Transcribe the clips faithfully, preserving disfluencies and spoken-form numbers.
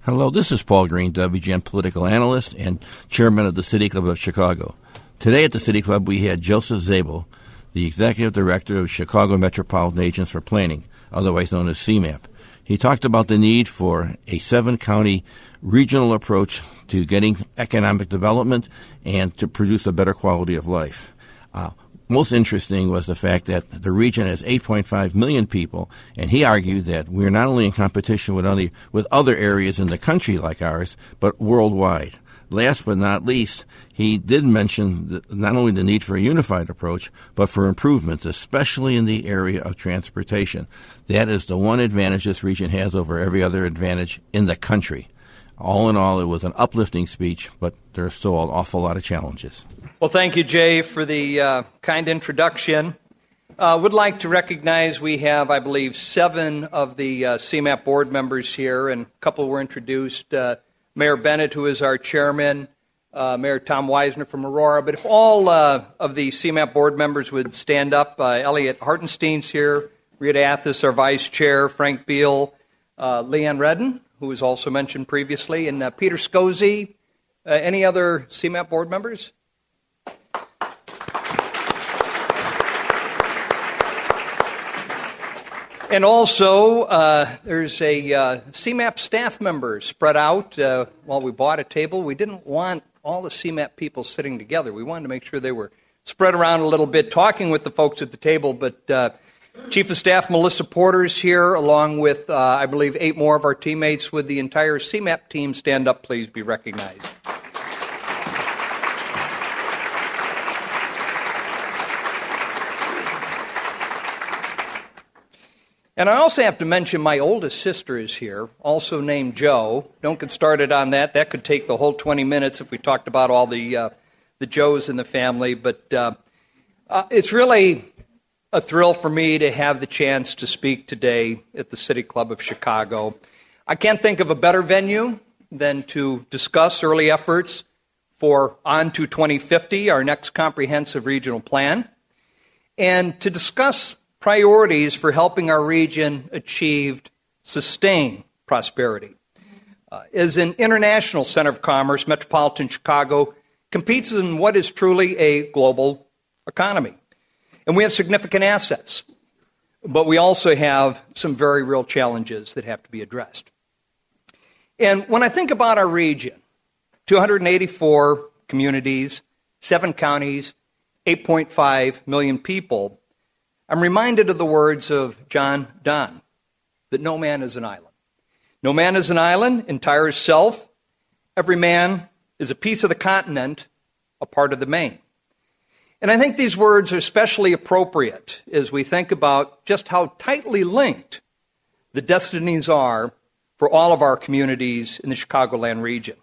Hello, this is Paul Green, W G N political analyst and chairman of the City Club of Chicago. Today at the City Club, we had Joseph Zabel, the executive director of Chicago Metropolitan Agents for Planning, otherwise known as C MAP. He talked about the need for a seven-county regional approach to getting economic development and to produce a better quality of life. Uh, most interesting was the fact that the region has eight point five million people, and he argued that we're not only in competition with other, with other areas in the country like ours, but worldwide. Last but not least, he did mention the, not only the need for a unified approach, but for improvements, especially in the area of transportation. That is the one advantage this region has over every other advantage in the country. All in all, it was an uplifting speech, but there's still an awful lot of challenges. Well, thank you, Jay, for the uh, kind introduction. I uh, would like to recognize we have, I believe, seven of the uh, C MAP board members here, and a couple were introduced. Uh, Mayor Bennett, who is our chairman, uh, Mayor Tom Weisner from Aurora. But if all uh, of the C MAP board members would stand up, uh, Elliot Hartenstein's here, Rita Athis, our vice chair, Frank Beal, uh, Leanne Redden, who was also mentioned previously, and uh, Peter Scozzi. Uh, any other C MAP board members? And also, uh, there's a uh, C MAP staff member spread out. Uh, while we bought a table, we didn't want all the C MAP people sitting together. We wanted to make sure they were spread around a little bit, talking with the folks at the table. But uh, Chief of Staff Melissa Porter's here, along with, uh, I believe, eight more of our teammates. With the entire C MAP team, stand up, please be recognized. And I also have to mention my oldest sister is here, also named Jo. Don't get started on that. That could take the whole twenty minutes if we talked about all the uh, the Joes in the family. But uh, uh, it's really a thrill for me to have the chance to speak today at the City Club of Chicago. I can't think of a better venue than to discuss early efforts for On to twenty fifty, our next comprehensive regional plan, and to discuss priorities for helping our region achieve sustained prosperity. Uh, as an international center of commerce, metropolitan Chicago competes in what is truly a global economy. And we have significant assets, but we also have some very real challenges that have to be addressed. And when I think about our region, two hundred eighty-four communities, seven counties, eight point five million people, I'm reminded of the words of John Donne, that no man is an island. No man is an island, entire self. Every man is a piece of the continent, a part of the main. And I think these words are especially appropriate as we think about just how tightly linked the destinies are for all of our communities in the Chicagoland region.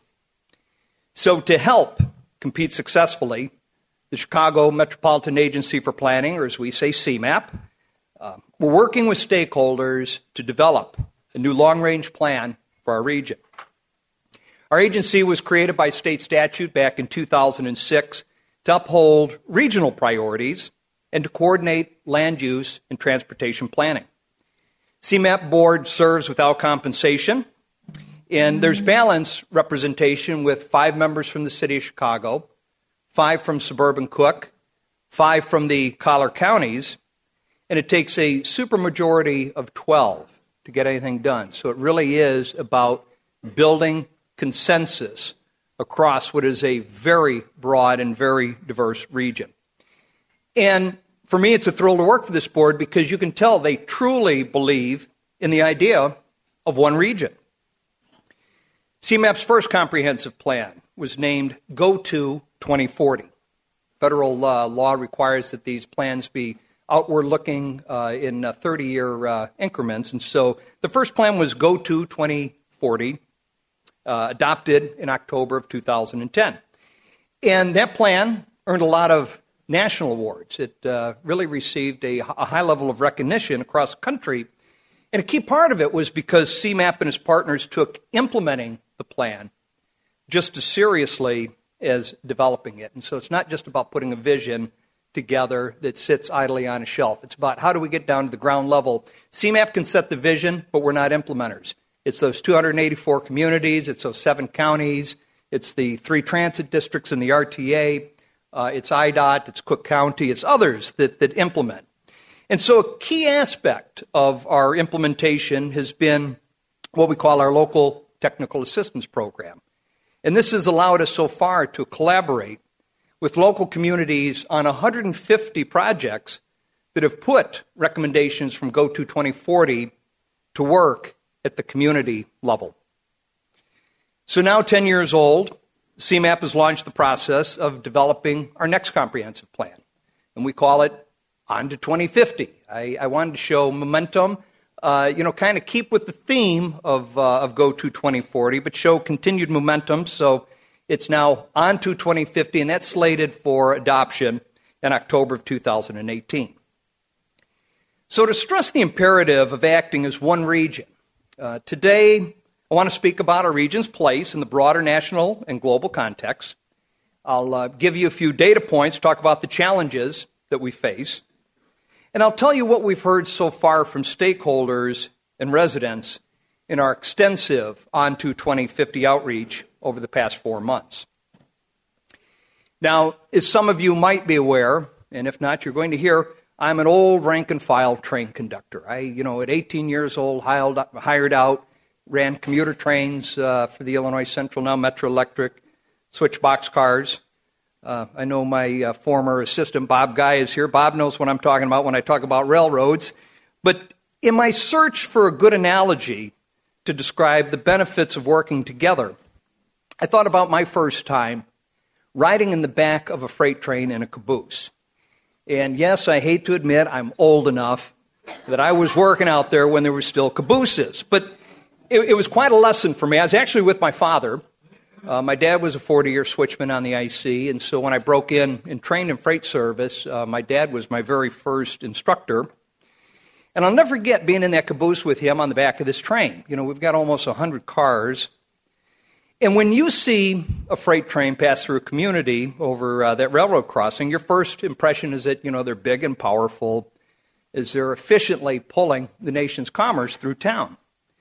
So to help compete successfully, the Chicago Metropolitan Agency for Planning, or as we say, C MAP, uh, we're working with stakeholders to develop a new long-range plan for our region. Our agency was created by state statute back in two thousand six to uphold regional priorities and to coordinate land use and transportation planning. C MAP board serves without compensation, and there's balanced representation with five members from the city of Chicago, five from suburban Cook, five from the collar counties, and it takes a supermajority of twelve to get anything done. So it really is about building consensus across what is a very broad and very diverse region. And for me, it's a thrill to work for this board because you can tell they truly believe in the idea of one region. C MAP's first comprehensive plan was named Go To twenty forty. Federal uh, law requires that these plans be outward-looking uh, in uh, thirty-year uh, increments. And so the first plan was Go To twenty forty, uh, adopted in October of two thousand ten. And that plan earned a lot of national awards. It uh, really received a, a high level of recognition across the country. And a key part of it was because C MAP and its partners took implementing the plan just as seriously as developing it. And so it's not just about putting a vision together that sits idly on a shelf. It's about how do we get down to the ground level. C MAP can set the vision, but we're not implementers. It's those two hundred eighty-four communities. It's those seven counties. It's the three transit districts in the R T A. Uh, it's I D O T. It's Cook County. It's others that, that implement. And so a key aspect of our implementation has been what we call our local technical assistance program. And this has allowed us so far to collaborate with local communities on one hundred fifty projects that have put recommendations from Go To twenty forty to work at the community level. So now ten years old, C MAP has launched the process of developing our next comprehensive plan. And we call it On to twenty fifty. I, I wanted to show momentum, uh, you know, kind of keep with the theme of, uh, of Go To twenty forty, but show continued momentum. So it's now On to twenty fifty, and that's slated for adoption in October of two thousand eighteen. So to stress the imperative of acting as one region, uh, today I want to speak about our region's place in the broader national and global context. I'll uh, give you a few data points, talk about the challenges that we face, and I'll tell you what we've heard so far from stakeholders and residents in our extensive On to twenty fifty outreach over the past four months. Now, as some of you might be aware, and if not, you're going to hear, I'm an old rank-and-file train conductor. I, you know, at eighteen years old, hired out, ran commuter trains uh, for the Illinois Central, now Metro Electric, switch boxcars. Uh, I know my uh, former assistant, Bob Guy, is here. Bob knows what I'm talking about when I talk about railroads. But in my search for a good analogy to describe the benefits of working together, I thought about my first time riding in the back of a freight train in a caboose. And yes, I hate to admit I'm old enough that I was working out there when there were still cabooses. But it, it was quite a lesson for me. I was actually with my father. Uh, my dad was a forty-year switchman on the I C, and so when I broke in and trained in freight service, uh, my dad was my very first instructor. And I'll never forget being in that caboose with him on the back of this train. You know, we've got almost one hundred cars. And when you see a freight train pass through a community over uh, that railroad crossing, your first impression is that, you know, they're big and powerful, as they're efficiently pulling the nation's commerce through town.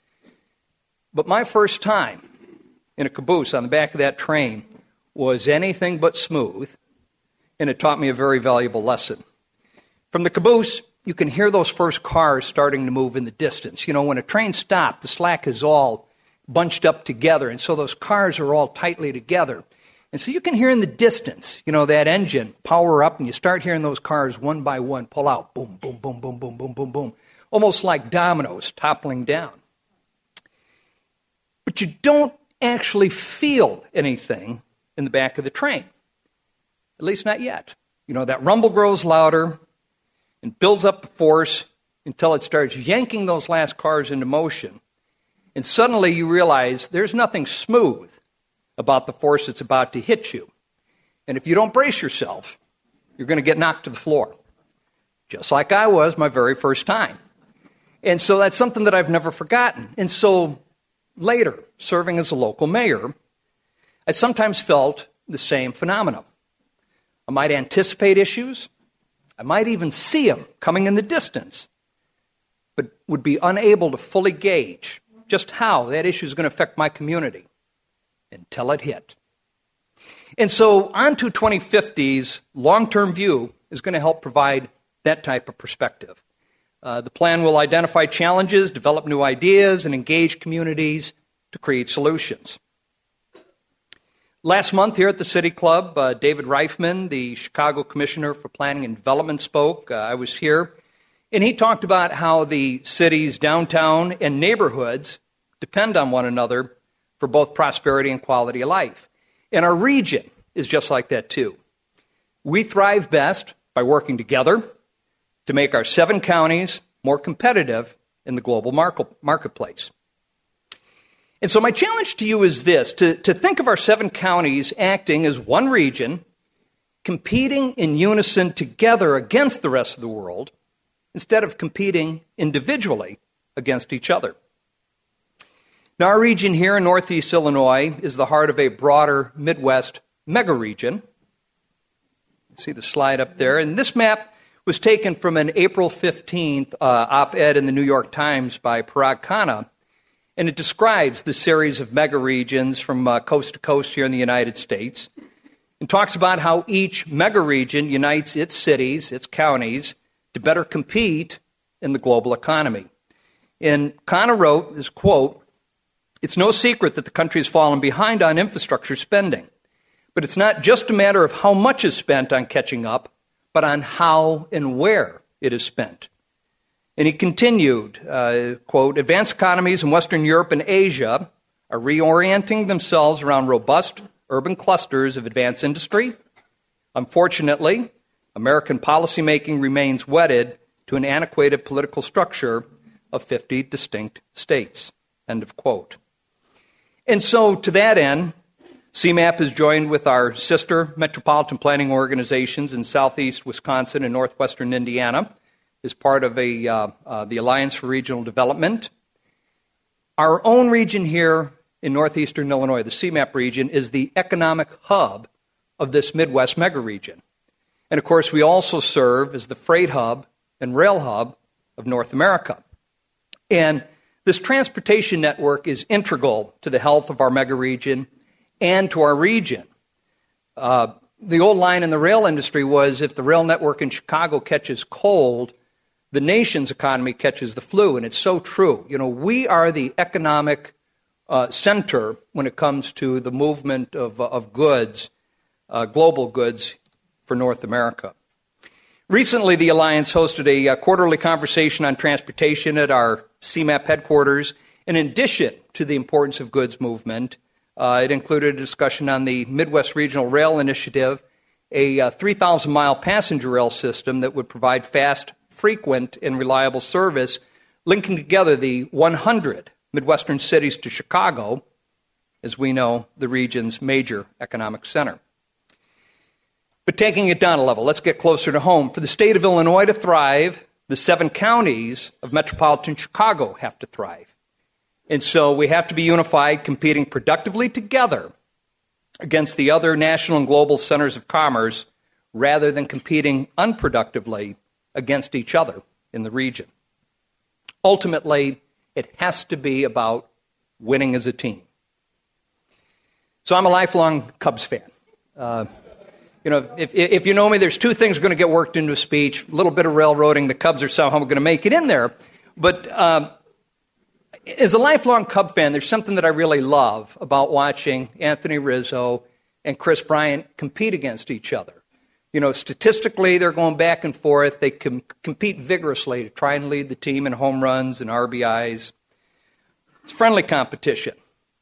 But my first time in a caboose on the back of that train was anything but smooth, and it taught me a very valuable lesson. From the caboose, you can hear those first cars starting to move in the distance. You know, when a train stopped, the slack is all bunched up together, and so those cars are all tightly together. And so you can hear in the distance, you know, that engine power up, and you start hearing those cars one by one pull out. Boom, boom, boom, boom, boom, boom, boom, boom. Almost like dominoes toppling down. But you don't actually feel anything in the back of the train. At least not yet. You know, that rumble grows louder and builds up the force until it starts yanking those last cars into motion. And suddenly you realize there's nothing smooth about the force that's about to hit you. And if you don't brace yourself, you're going to get knocked to the floor. Just like I was my very first time. And so that's something that I've never forgotten. And so later, serving as a local mayor, I sometimes felt the same phenomenon. I might anticipate issues. I might even see them coming in the distance, but would be unable to fully gauge just how that issue is going to affect my community until it hit. And so On to twenty fifty's long-term view is going to help provide that type of perspective. Uh, the plan will identify challenges, develop new ideas, and engage communities to create solutions. Last month here at the City Club, uh, David Reifman, the Chicago Commissioner for Planning and Development, spoke. Uh, I was here. And he talked about how the city's downtown and neighborhoods depend on one another for both prosperity and quality of life. And our region is just like that too. We thrive best by working together to make our seven counties more competitive in the global market, marketplace. And so my challenge to you is this, to, to think of our seven counties acting as one region, competing in unison together against the rest of the world, instead of competing individually against each other. Now, our region here in Northeast Illinois is the heart of a broader Midwest mega-region. See the slide up there. And this map was taken from an April fifteenth uh, op-ed in the New York Times by Parag Khanna. And it describes the series of mega regions from uh, coast to coast here in the United States, and talks about how each mega region unites its cities, its counties, to better compete in the global economy. And Connor wrote this quote, "It's no secret that the country has fallen behind on infrastructure spending, but it's not just a matter of how much is spent on catching up, but on how and where it is spent." And he continued, uh, quote, "Advanced economies in Western Europe and Asia are reorienting themselves around robust urban clusters of advanced industry. Unfortunately, American policymaking remains wedded to an antiquated political structure of fifty distinct states," end of quote. And so to that end, C MAP has joined with our sister metropolitan planning organizations in southeast Wisconsin and northwestern Indiana as part of a, uh, uh, the Alliance for Regional Development. Our own region here in northeastern Illinois, the C MAP region, is the economic hub of this Midwest megaregion. And of course, we also serve as the freight hub and rail hub of North America. And this transportation network is integral to the health of our megaregion and to our region. Uh, the old line in the rail industry was, if the rail network in Chicago catches cold, the nation's economy catches the flu, and it's so true. You know, we are the economic uh, center when it comes to the movement of, uh, of goods, uh, global goods for North America. Recently, the Alliance hosted a, a quarterly conversation on transportation at our C MAP headquarters. In addition to the importance of goods movement, uh, it included a discussion on the Midwest Regional Rail Initiative, a uh, three thousand mile passenger rail system that would provide fast, frequent, and reliable service, linking together the one hundred Midwestern cities to Chicago, as we know, the region's major economic center. But taking it down a level, let's get closer to home. For the state of Illinois to thrive, the seven counties of metropolitan Chicago have to thrive. And so we have to be unified, competing productively together against the other national and global centers of commerce, rather than competing unproductively against each other in the region. Ultimately, it has to be about winning as a team. So I'm a lifelong Cubs fan. Uh, you know, if, if you know me, there's two things going to get worked into a speech. A little bit of railroading. The Cubs are somehow going to make it in there. But uh, as a lifelong Cub fan, there's something that I really love about watching Anthony Rizzo and Chris Bryant compete against each other. You know, statistically, they're going back and forth. They com- compete vigorously to try and lead the team in home runs and R B Is. It's friendly competition.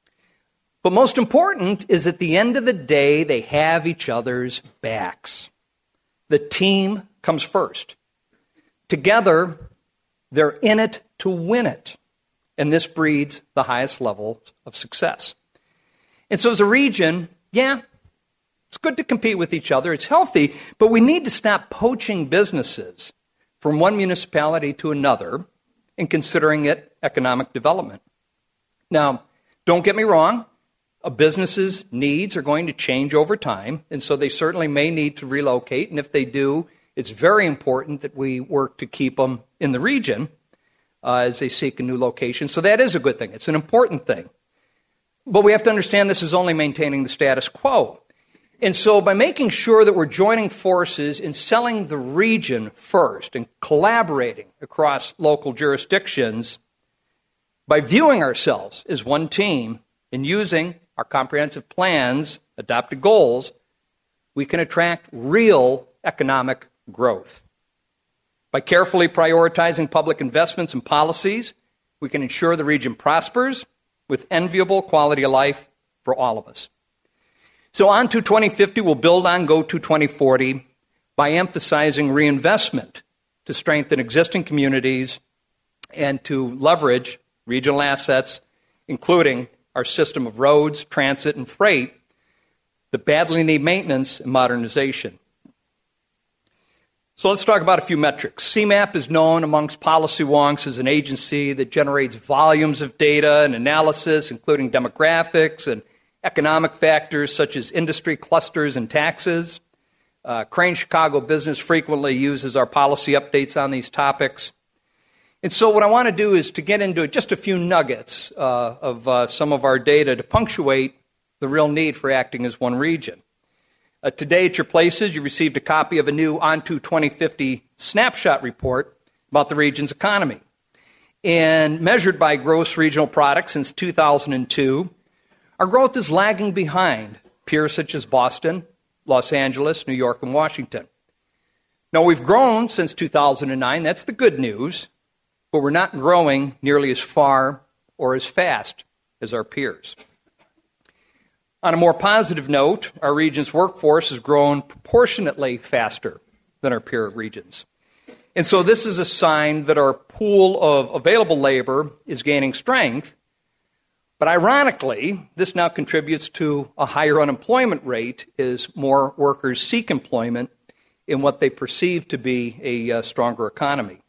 But most important is, at the end of the day, they have each other's backs. The team comes first. Together, they're in it to win it. And this breeds the highest level of success. And so as a region, yeah, it's good to compete with each other. It's healthy, but we need to stop poaching businesses from one municipality to another and considering it economic development. Now, don't get me wrong. A business's needs are going to change over time, and so they certainly may need to relocate. And if they do, it's very important that we work to keep them in the region uh, as they seek a new location. So that is a good thing. It's an important thing. But we have to understand this is only maintaining the status quo. And so by making sure that we're joining forces in selling the region first and collaborating across local jurisdictions, by viewing ourselves as one team and using our comprehensive plans, adopted goals, we can attract real economic growth. By carefully prioritizing public investments and policies, we can ensure the region prospers with enviable quality of life for all of us. So on to twenty fifty, we'll build on Go to twenty forty by emphasizing reinvestment to strengthen existing communities and to leverage regional assets, including our system of roads, transit, and freight that badly need maintenance and modernization. So let's talk about a few metrics. C MAP is known amongst policy wonks as an agency that generates volumes of data and analysis, including demographics and economic factors such as industry clusters and taxes. Uh, Crane Chicago Business frequently uses our policy updates on these topics. And so what I want to do is to get into just a few nuggets uh, of uh, some of our data to punctuate the real need for acting as one region. Uh, today at your places, you received a copy of a new O N T U twenty fifty snapshot report about the region's economy. And measured by gross regional product since two thousand two, our growth is lagging behind peers such as Boston, Los Angeles, New York, and Washington. Now, we've grown since two thousand nine. That's the good news. But we're not growing nearly as far or as fast as our peers. On a more positive note, our region's workforce has grown proportionately faster than our peer regions. And so this is a sign that our pool of available labor is gaining strength. But ironically, this now contributes to a higher unemployment rate as more workers seek employment in what they perceive to be a uh, stronger economy.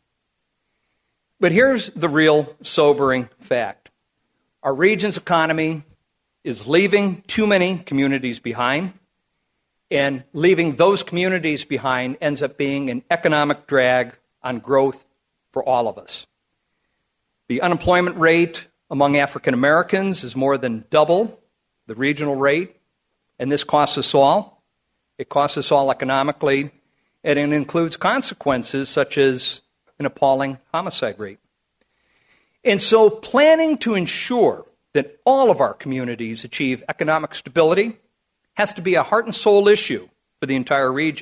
But here's the real sobering fact. Our region's economy is leaving too many communities behind, and leaving those communities behind ends up being an economic drag on growth for all of us. The unemployment rate among African Americans is more than double the regional rate, and this costs us all. It costs us all economically, and it includes consequences such as an appalling homicide rate. And so planning to ensure that all of our communities achieve economic stability has to be a heart and soul issue for the entire region.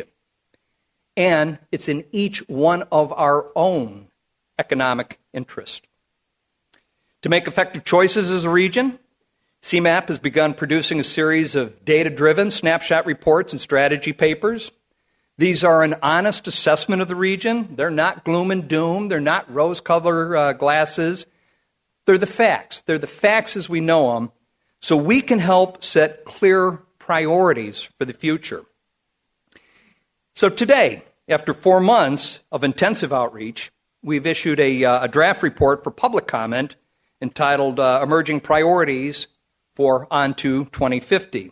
And it's in each one of our own economic interest. To make effective choices as a region, C MAP has begun producing a series of data-driven snapshot reports and strategy papers. These are an honest assessment of the region. They're not gloom and doom. They're not rose-colored uh, glasses. They're the facts. They're the facts as we know them, so we can help set clear priorities for the future. So today, after four months of intensive outreach, we've issued a, uh, a draft report for public comment entitled uh, Emerging Priorities for O N T U twenty fifty.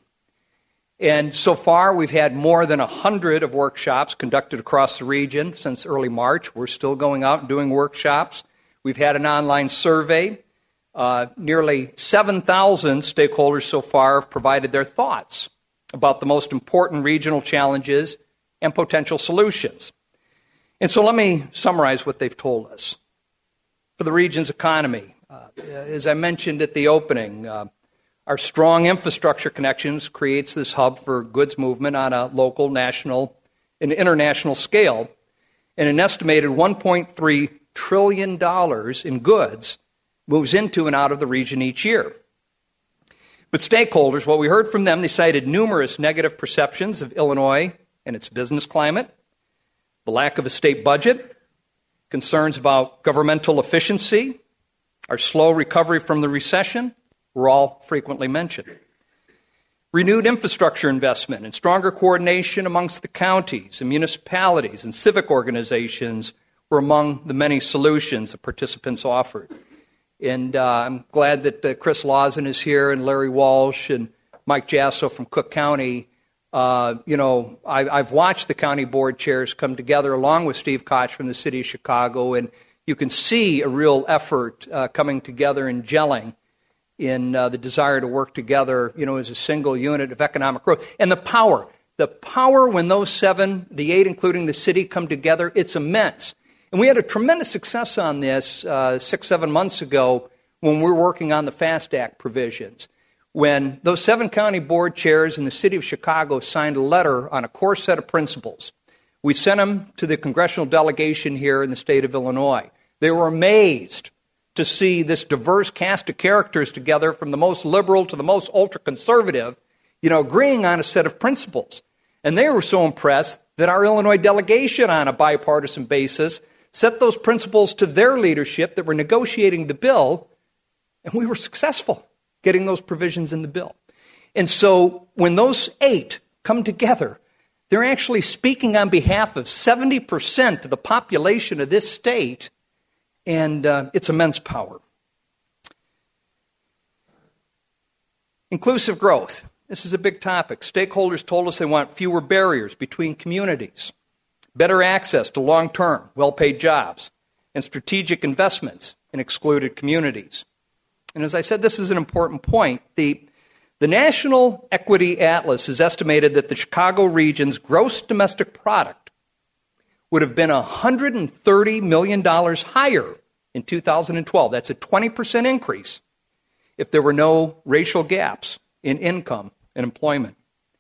And so far, we've had more than one hundred of workshops conducted across the region since early March. We're still going out and doing workshops. We've had an online survey. Uh, nearly seven thousand stakeholders so far have provided their thoughts about the most important regional challenges and potential solutions. And so let me summarize what they've told us. For the region's economy, uh, as I mentioned at the opening, uh, our strong infrastructure connections creates this hub for goods movement on a local, national, and international scale, and an estimated one point three trillion dollars in goods moves into and out of the region each year. But stakeholders, what we heard from them, they cited numerous negative perceptions of Illinois and its business climate, the lack of a state budget, concerns about governmental efficiency, our slow recovery from the recession were all frequently mentioned. Renewed infrastructure investment and stronger coordination amongst the counties and municipalities and civic organizations were among the many solutions that participants offered. And uh, I'm glad that uh, Chris Lawson is here and Larry Walsh and Mike Jasso from Cook County. Uh, you know, I, I've watched the county board chairs come together along with Steve Koch from the city of Chicago, and you can see a real effort uh, coming together and gelling in uh, the desire to work together, you know, as a single unit of economic growth. And the power, the power when those seven, the eight including the city, come together, it's immense. And we had a tremendous success on this uh, six, seven months ago when we were working on the FAST Act provisions. When those seven county board chairs in the city of Chicago signed a letter on a core set of principles, we sent them to the congressional delegation here in the state of Illinois. They were amazed to see this diverse cast of characters together from the most liberal to the most ultra-conservative, you know, agreeing on a set of principles. And they were so impressed that our Illinois delegation on a bipartisan basis set those principles to their leadership that were negotiating the bill, and we were successful getting those provisions in the bill. And so when those eight come together, they're actually speaking on behalf of seventy percent of the population of this state, and uh, it's immense power. Inclusive growth. This is a big topic. Stakeholders told us they want fewer barriers between communities, better access to long-term, well-paid jobs, and strategic investments in excluded communities. And as I said, this is an important point. The, the National Equity Atlas has estimated that the Chicago region's gross domestic product would have been one hundred thirty million dollars higher in two thousand twelve. That's a twenty percent increase if there were no racial gaps in income and employment.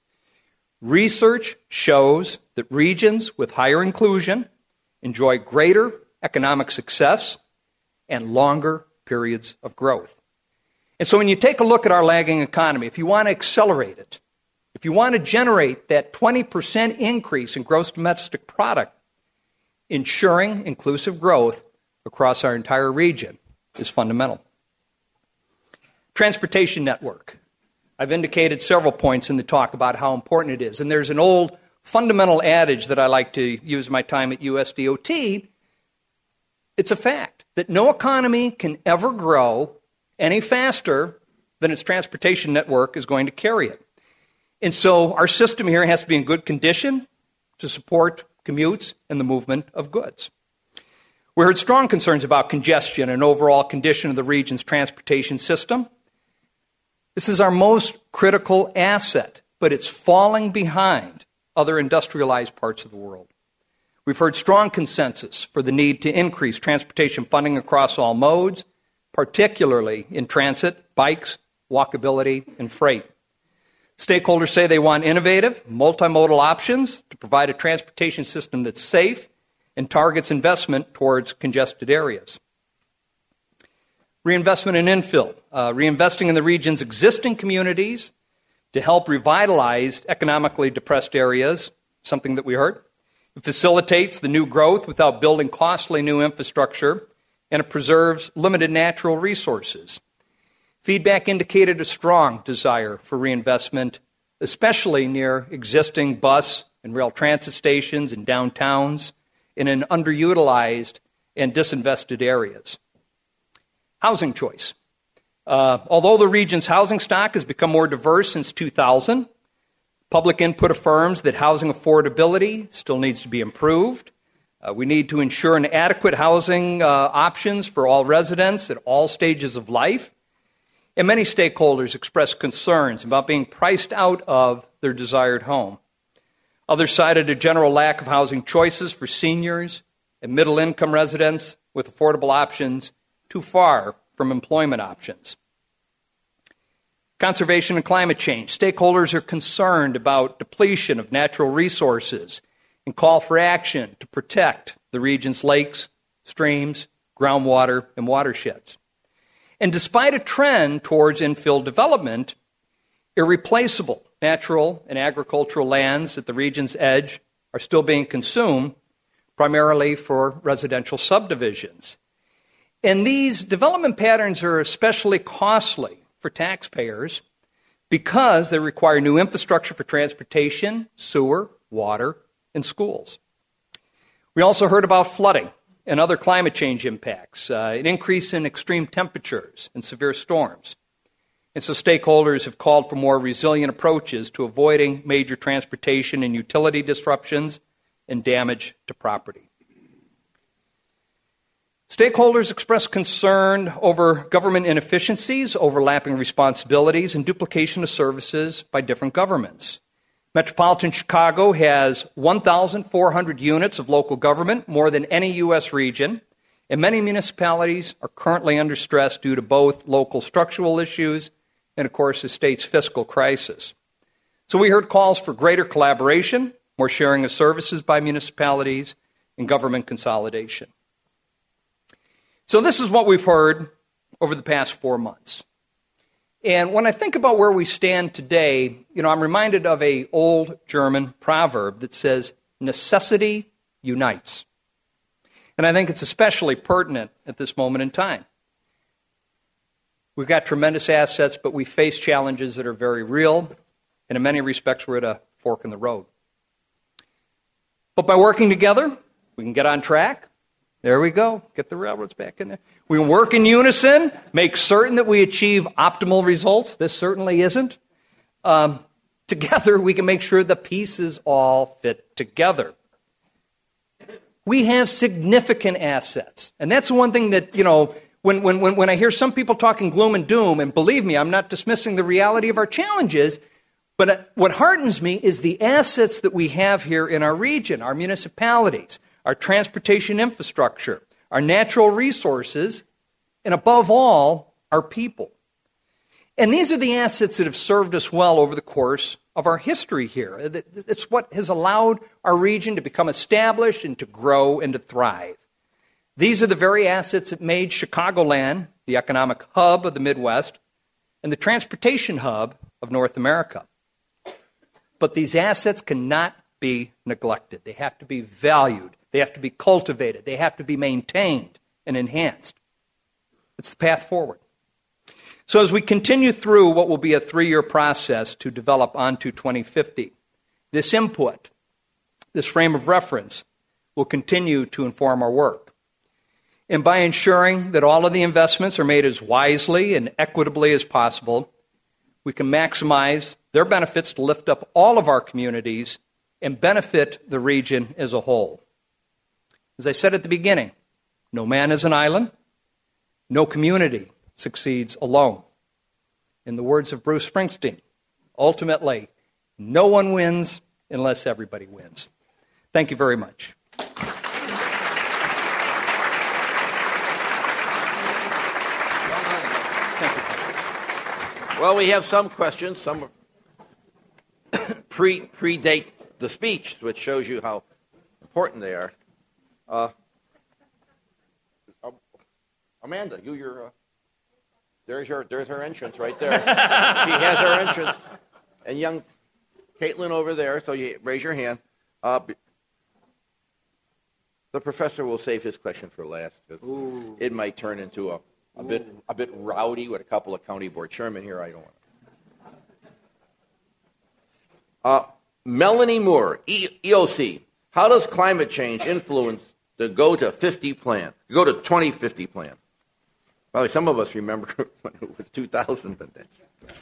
Research shows that regions with higher inclusion enjoy greater economic success and longer periods of growth. And so when you take a look at our lagging economy, if you want to accelerate it, if you want to generate that twenty percent increase in gross domestic product, ensuring inclusive growth across our entire region is fundamental. Transportation network. I've indicated several points in the talk about how important it is. And there's an old fundamental adage that I like to use my time at U S D O T. It's a fact that no economy can ever grow any faster than its transportation network is going to carry it. And so our system here has to be in good condition to support commutes and the movement of goods. We heard strong concerns about congestion and overall condition of the region's transportation system. This is our most critical asset, but it's falling behind other industrialized parts of the world. We've heard strong consensus for the need to increase transportation funding across all modes, particularly in transit, bikes, walkability, and freight. Stakeholders say they want innovative, multimodal options to provide a transportation system that's safe and targets investment towards congested areas. Reinvestment in infill, uh, reinvesting in the region's existing communities to help revitalize economically depressed areas, something that we heard. It facilitates the new growth without building costly new infrastructure, and it preserves limited natural resources. Feedback indicated a strong desire for reinvestment, especially near existing bus and rail transit stations and downtowns and in underutilized and disinvested areas. Housing choice. Uh, although the region's housing stock has become more diverse since two thousand, public input affirms that housing affordability still needs to be improved. Uh, we need to ensure an adequate housing uh, options for all residents at all stages of life. And many stakeholders expressed concerns about being priced out of their desired home. Others cited a general lack of housing choices for seniors and middle-income residents with affordable options too far from employment options. Conservation and climate change. Stakeholders are concerned about depletion of natural resources and call for action to protect the region's lakes, streams, groundwater, and watersheds. And despite a trend towards infill development, irreplaceable natural and agricultural lands at the region's edge are still being consumed, primarily for residential subdivisions. And these development patterns are especially costly for taxpayers because they require new infrastructure for transportation, sewer, water, and schools. We also heard about flooding and other climate change impacts, uh, an increase in extreme temperatures and severe storms. And so stakeholders have called for more resilient approaches to avoiding major transportation and utility disruptions and damage to property. Stakeholders expressed concern over government inefficiencies, overlapping responsibilities, and duplication of services by different governments. Metropolitan Chicago has one thousand four hundred units of local government, more than any U S region, and many municipalities are currently under stress due to both local structural issues and, of course, the state's fiscal crisis. So we heard calls for greater collaboration, more sharing of services by municipalities, and government consolidation. So this is what we've heard over the past four months. And when I think about where we stand today, you know, I'm reminded of an old German proverb that says, necessity unites. And I think it's especially pertinent at this moment in time. We've got tremendous assets, but we face challenges that are very real, and in many respects, we're at a fork in the road. But by working together, we can get on track. There we go. Get the railroads back in there. We can work in unison, make certain that we achieve optimal results. This certainly isn't. Um, together, we can make sure the pieces all fit together. We have significant assets. And that's the one thing that, you know, when, when, when, when I hear some people talking gloom and doom, and believe me, I'm not dismissing the reality of our challenges, but what heartens me is the assets that we have here in our region, our municipalities, our transportation infrastructure, our natural resources, and above all, our people. And these are the assets that have served us well over the course of our history here. It's what has allowed our region to become established and to grow and to thrive. These are the very assets that made Chicagoland the economic hub of the Midwest and the transportation hub of North America. But these assets cannot be neglected. They have to be valued. They have to be cultivated. They have to be maintained and enhanced. It's the path forward. So as we continue through what will be a three-year process to develop onto twenty fifty, this input, this frame of reference, will continue to inform our work. And by ensuring that all of the investments are made as wisely and equitably as possible, we can maximize their benefits to lift up all of our communities and benefit the region as a whole. As I said at the beginning, no man is an island, no community succeeds alone. In the words of Bruce Springsteen, ultimately, no one wins unless everybody wins. Thank you very much. Well, we have some questions. Some pre predate the speech, which shows you how important they are. Uh, Amanda, you, you're. Uh, there's your, there's her entrance right there. She has her entrance, and young Caitlin over there. So you raise your hand. Uh, the professor will save his question for last, because it might turn into a. A bit, a bit rowdy with a couple of county board chairmen here. I don't want to. Uh, Melanie Moore, e- EOC. How does climate change influence the Go to fifty plan? Go to twenty fifty plan. Probably some of us remember when it was two thousand, but that's.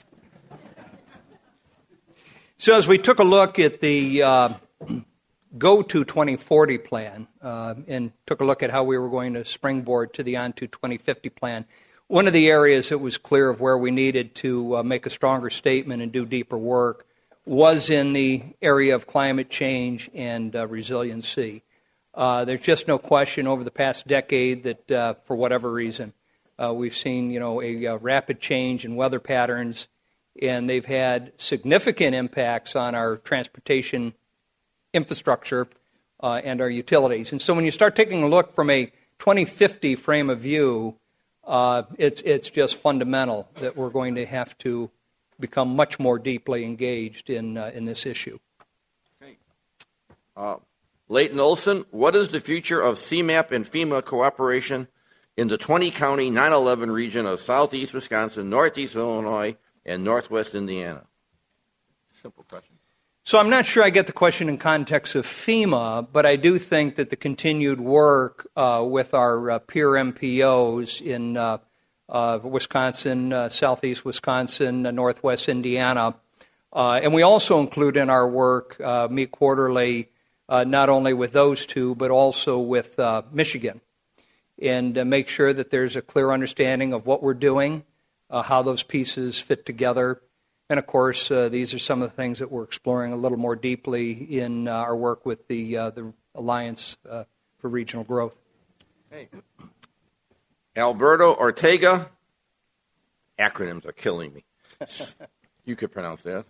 So as we took a look at the uh, Go to twenty forty plan uh, and took a look at how we were going to springboard to the On to twenty fifty plan, one of the areas that was clear of where we needed to uh, make a stronger statement and do deeper work was in the area of climate change and uh, resiliency. Uh, there's just no question over the past decade that, uh, for whatever reason, uh, we've seen, you know, a, a rapid change in weather patterns, and they've had significant impacts on our transportation infrastructure uh, and our utilities. And so when you start taking a look from a twenty fifty frame of view, uh, it's it's just fundamental that we're going to have to become much more deeply engaged in uh, in this issue. Okay. Uh, Leighton Olson, what is the future of C MAP and FEMA cooperation in the twenty-county nine eleven region of southeast Wisconsin, northeast Illinois, and northwest Indiana? Simple question. So I'm not sure I get the question in context of FEMA, but I do think that the continued work uh, with our uh, peer M P Os in uh, uh, Wisconsin, uh, southeast Wisconsin, uh, northwest Indiana, uh, and we also include in our work, uh, meet quarterly, uh, not only with those two, but also with uh, Michigan, and uh, make sure that there's a clear understanding of what we're doing, uh, how those pieces fit together. And, of course, uh, these are some of the things that we're exploring a little more deeply in uh, our work with the uh, the Alliance uh, for Regional Growth. Hey. Alberto Ortega. Acronyms are killing me. You could pronounce that.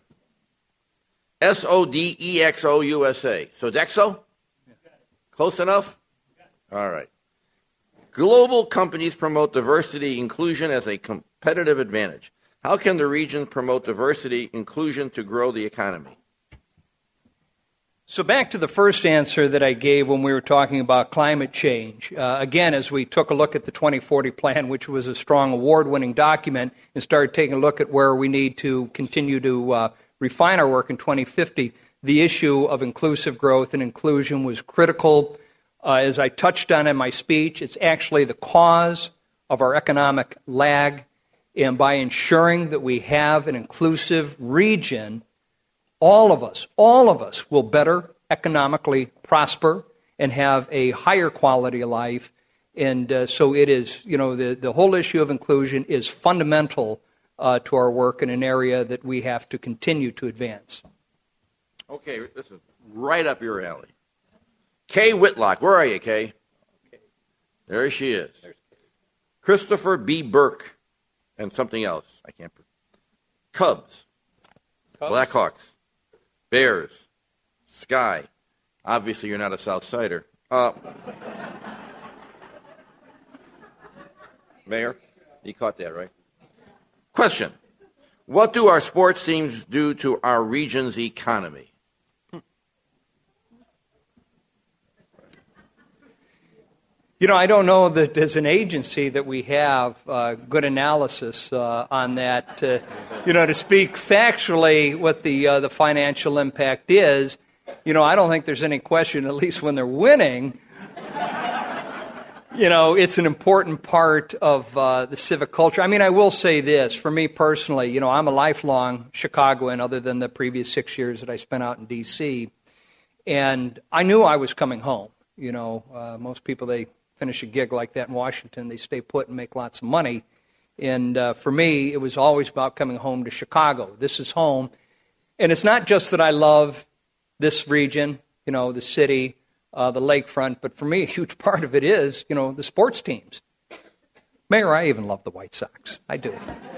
S O D E X O U S A. Sodexo? Close enough? All right. Global companies promote diversity inclusion as a competitive advantage. How can the region promote diversity, inclusion to grow the economy? So back to the first answer that I gave when we were talking about climate change. Uh, again, as we took a look at the twenty forty plan, which was a strong award-winning document, and started taking a look at where we need to continue to uh, refine our work in twenty fifty, the issue of inclusive growth and inclusion was critical. Uh, as I touched on in my speech, it's actually the cause of our economic lag. And by ensuring that we have an inclusive region, all of us, all of us will better economically prosper and have a higher quality of life. And uh, so it is, you know, the, the whole issue of inclusion is fundamental uh, to our work in an area that we have to continue to advance. Okay, this is right up your alley. Kay Whitlock, where are you, Kay? There she is. Christopher B. Burke, and something else. I can't. Cubs, Cubs, Blackhawks, Bears, Sky. Obviously, you're not a South Sider. Uh, Mayor, you caught that, right? Question. What do our sports teams do to our region's economy? You know, I don't know that as an agency that we have uh, good analysis uh, on that. Uh, you know, to speak factually what the uh, the financial impact is, you know, I don't think there's any question, at least when they're winning, you know, it's an important part of uh, the civic culture. I mean, I will say this, for me personally, you know, I'm a lifelong Chicagoan other than the previous six years that I spent out in D C, and I knew I was coming home. You know, uh, most people, they finish a gig like that in Washington, they stay put and make lots of money. And uh, for me, it was always about coming home to Chicago. This is home. And it's not just that I love this region, you know, the city, uh, the lakefront, but for me, a huge part of it is, you know, the sports teams. Mayor, I even love the White Sox. I do.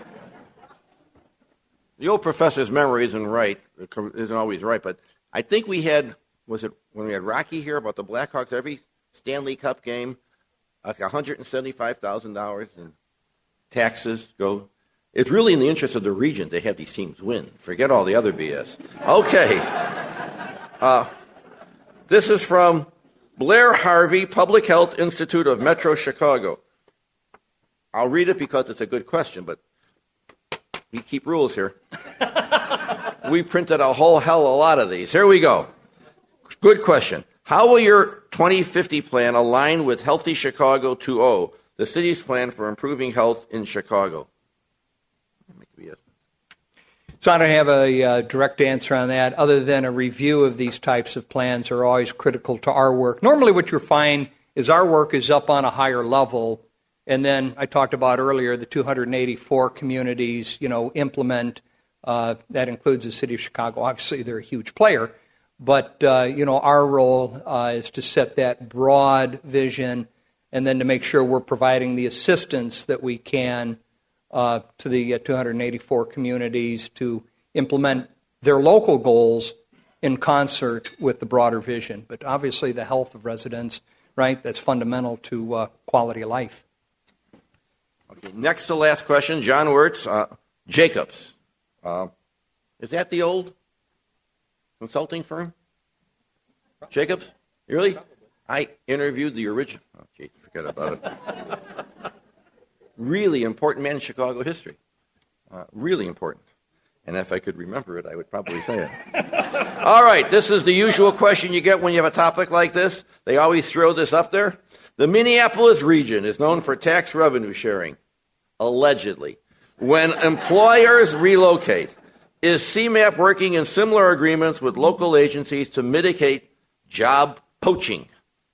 The old professor's memory isn't right, isn't always right, but I think we had, was it when we had Rocky here about the Blackhawks, every Stanley Cup game, like one hundred seventy-five thousand dollars in taxes go. It's really in the interest of the region to have these teams win. Forget all the other B S. Okay. Uh, this is from Blair Harvey, Public Health Institute of Metro Chicago. I'll read it because it's a good question, but we keep rules here. We printed a whole hell of a lot of these. Here we go. Good question. How will your twenty fifty plan align with Healthy Chicago two point oh, the city's plan for improving health in Chicago? So I don't have a uh, direct answer on that, other than a review of these types of plans are always critical to our work. Normally what you'll find is our work is up on a higher level, and then I talked about earlier the two hundred eighty-four communities, you know, implement. Uh, that includes the city of Chicago. Obviously, they're a huge player. But, uh, you know, our role uh, is to set that broad vision and then to make sure we're providing the assistance that we can uh, to the uh, two hundred eighty-four communities to implement their local goals in concert with the broader vision. But obviously the health of residents, right, that's fundamental to uh, quality of life. Okay, next to last question, John Wirtz, uh, Jacobs. Uh, is that the old consulting firm? Jacobs? Really? I interviewed the original. Oh, gee, forget about it. Really important man in Chicago history. Uh, really important. And if I could remember it, I would probably say it. All right, this is the usual question you get when you have a topic like this. They always throw this up there. The Minneapolis region is known for tax revenue sharing, allegedly. When employers relocate, is C MAP working in similar agreements with local agencies to mitigate job poaching?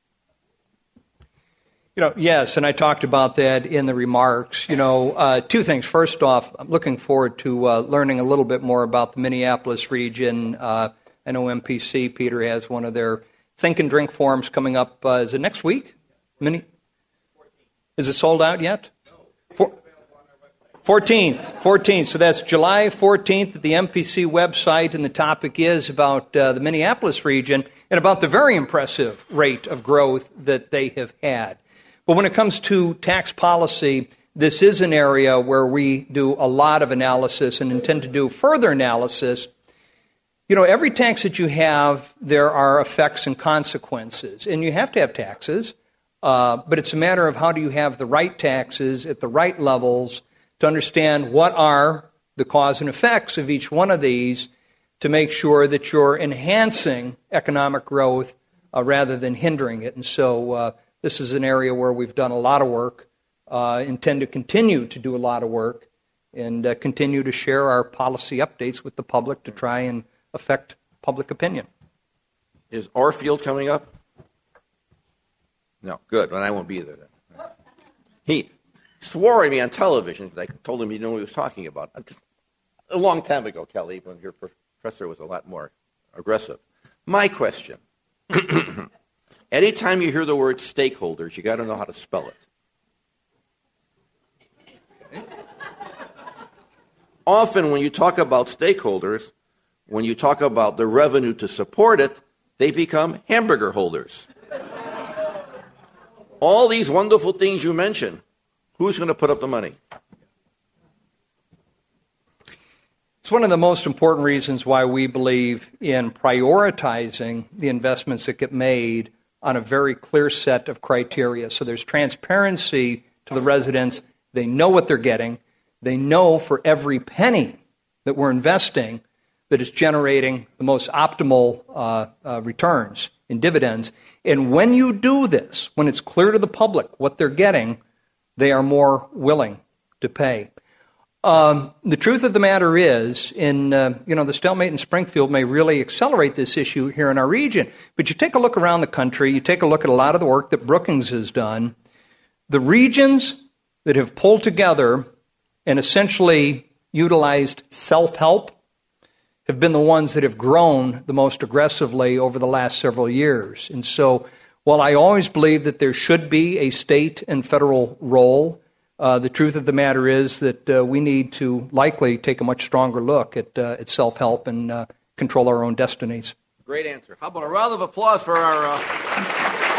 You know, yes, and I talked about that in the remarks. You know, uh, two things. First off, I'm looking forward to uh, learning a little bit more about the Minneapolis region. Uh, I know M P C, Peter, has one of their Think and Drink forums coming up. Uh, is it next week? Mini? Is it sold out yet? For- fourteenth, fourteenth. So that's July fourteenth at the M P C website, and the topic is about uh, the Minneapolis region and about the very impressive rate of growth that they have had. But when it comes to tax policy, this is an area where we do a lot of analysis and intend to do further analysis. You know, every tax that you have, there are effects and consequences, and you have to have taxes, uh, but it's a matter of how do you have the right taxes at the right levels to understand what are the cause and effects of each one of these to make sure that you're enhancing economic growth uh, rather than hindering it. And so uh, this is an area where we've done a lot of work, uh, intend to continue to do a lot of work, and uh, continue to share our policy updates with the public to try and affect public opinion. Is Orfield coming up? No, good. Well, I won't be there then. He swore at me on television because I told him he knew what he was talking about. A long time ago, Kelly, when your professor was a lot more aggressive. My question. Anytime you hear the word stakeholders, you got to know how to spell it. Often when you talk about stakeholders, when you talk about the revenue to support it, they become hamburger holders. All these wonderful things you mentioned, who's going to put up the money? It's one of the most important reasons why we believe in prioritizing the investments that get made on a very clear set of criteria. So there's transparency to the residents. They know what they're getting. They know for every penny that we're investing that is generating the most optimal uh, uh, returns in dividends. And when you do this, when it's clear to the public what they're getting, they are more willing to pay. Um, the truth of the matter is, in uh, you know, the stalemate in Springfield may really accelerate this issue here in our region. But you take a look around the country, you take a look at a lot of the work that Brookings has done, the regions that have pulled together and essentially utilized self-help have been the ones that have grown the most aggressively over the last several years. And so while I always believe that there should be a state and federal role, uh, the truth of the matter is that uh, we need to likely take a much stronger look at, uh, at self-help and uh, control our own destinies. Great answer. How about a round of applause for our... Uh